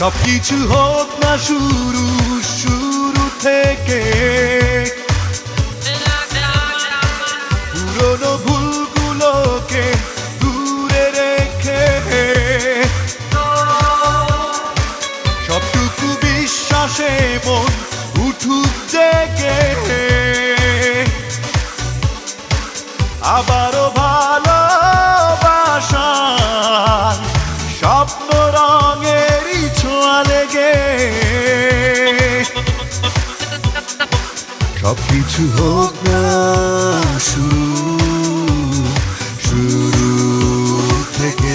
সবকিছু হোক না শুরু শুরু থেকে, পুরনো ভুলগুলোকে দূরে রেখে সবটুকু বিশ্বাসে মন উঠুক জেগে, আবারও ভালোবাসার স্বপ্ন রঙেরই ছোঁয়া লেগে। সবকিছু হোক না শুরু শুরু থেকে,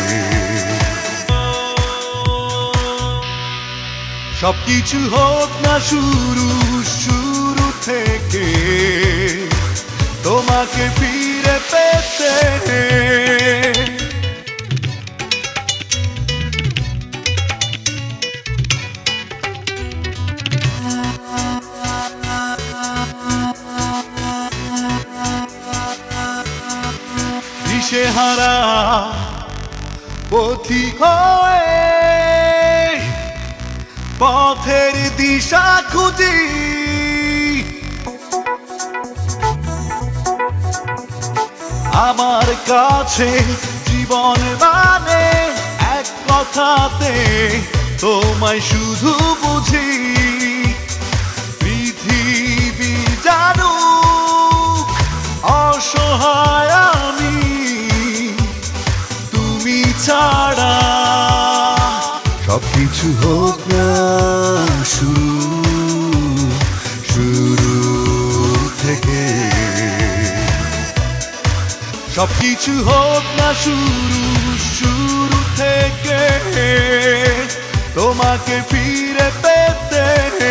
সবকিছু হোক না শুরু শুরু থেকে, তোমাকে ফিরে পেতে। দিশেহারা পথিক হয়ে পথের দিশা খুঁজি, আমার কাছে জীবন মানে এক কথাতে তোমায় শুধু বুঝি। পৃথিবী জানুক অসহায় আমি তুমি ছাড়া। সবকিছু হোক না শুরু শুরু থেকে, সবকিছু হোক না শুরু শুরু থেকে, তোমাকে ফিরে পেতে।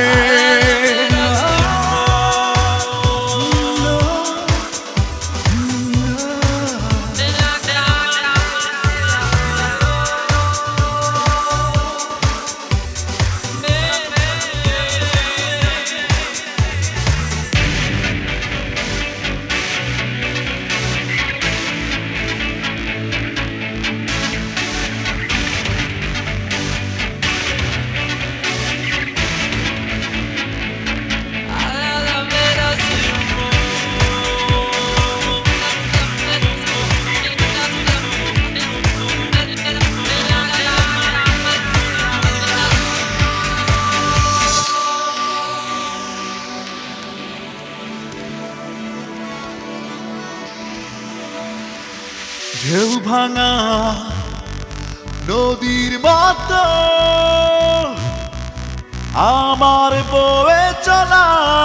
ঢেউ ভাঙা নদীর মতো আমার বয়ে চলা,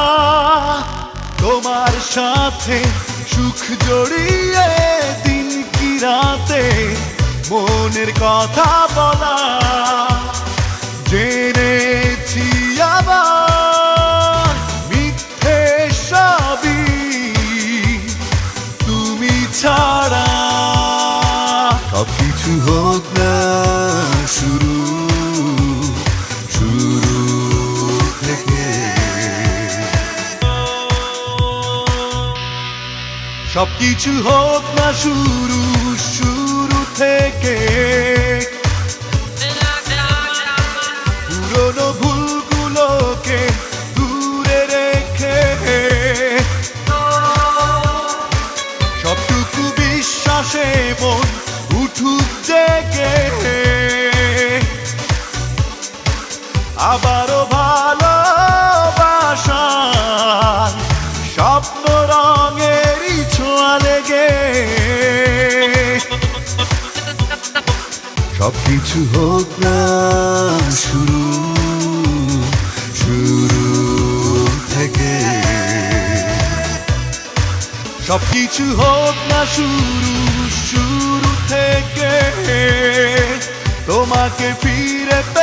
তোমার সাথে সুখ জড়িয়ে দিন কি রাতে মনের কথা বলা। জেনেছি আবার মিথ্যে সবই তুমি ছাড়া। সবকিছু হোক না শুরু শুরু থেকে, সবকিছু হোক না শুরু শুরু থেকে, পুরনো ভুলগুলোকে দূরে রেখে সবটুকু বিশ্বাসে মন উঠুক জেগে, আবারও ভালোবাসার স্বপ্ন রঙেরই ছোঁয়া লেগে। সবকিছু হোক না শুরু শুরু থেকে, সবকিছু হোক না শুরু শুরু থেকে, তোমাকে ফিরে